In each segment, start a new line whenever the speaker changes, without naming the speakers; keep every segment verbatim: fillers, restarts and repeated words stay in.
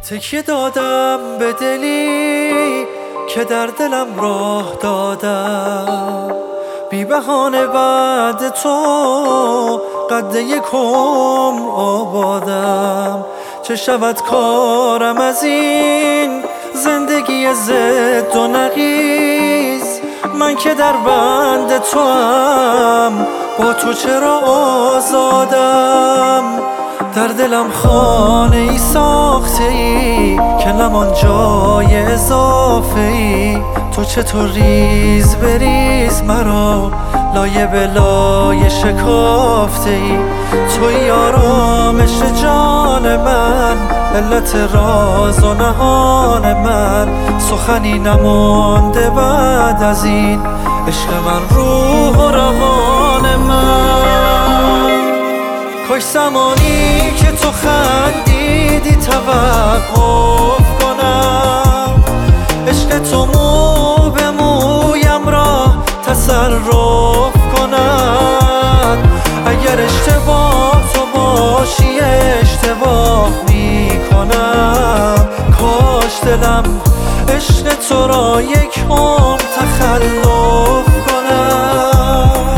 تکیه دادم به دلی که در دلم راه دادم، بی بهانه بعد تو قد یکم آبادم. چه شود کارم از این زندگی زد و نقیض، من که در بند تو هم با تو چرا آزادم. در دلم خانه ای ساخته ای که نمان جای اضافه ای. تو چطور ریز بریز مرا لایه به لایه شکافته ای. توی آرامش جان من، علت راز و نهان من. سخنی نمانده بعد از این عشق من، روح و روان من. کاش زمانی که تو خندیدی توقف کنم، عشق تو مو به مویم را تصرف کند. اگر اشتباه تو باشی اشتباه می کنم. کاش دلم عشق تو را یک عمر تخلف کنم.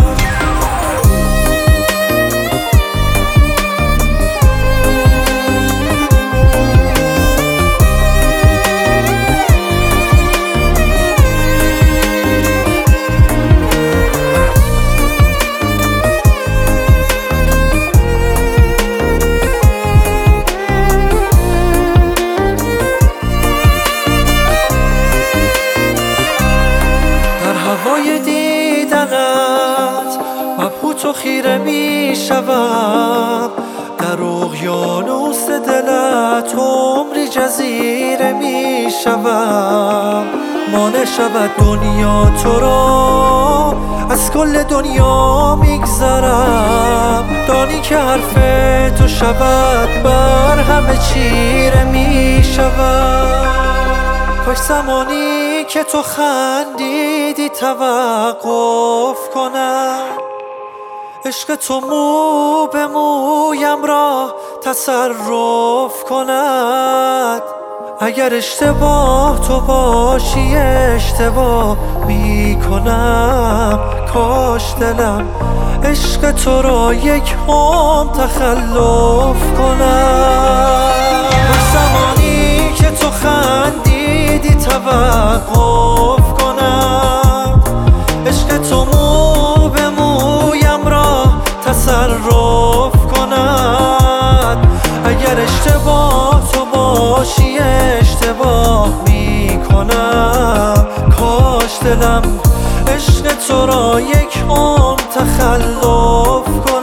هوای دیدنت مبهوت و خیره می شوم، در اقیانوس دلت عمری جزیره می شوم. مانع شود دنیا تو را از کل دنیا میگذرم. دانی که حرف تو شود بر همه چیره می شوم. کاش زمانی که تو خندیدی توقف کنم، عشق تو مو به مویم را تصرف کند. اگر اشتباه تو باشی اشتباه می کنم. کاش دلم عشق تو را یک عمر تخلف کنم. کاش زمانی که تو خندیدی توقف کنم، عشق تو مو به مویم را تصرف کند. اگر اشتباه تو باشی اشتباه می کنم. کاش دلم عشق تو را یک عمر تخلف کنم.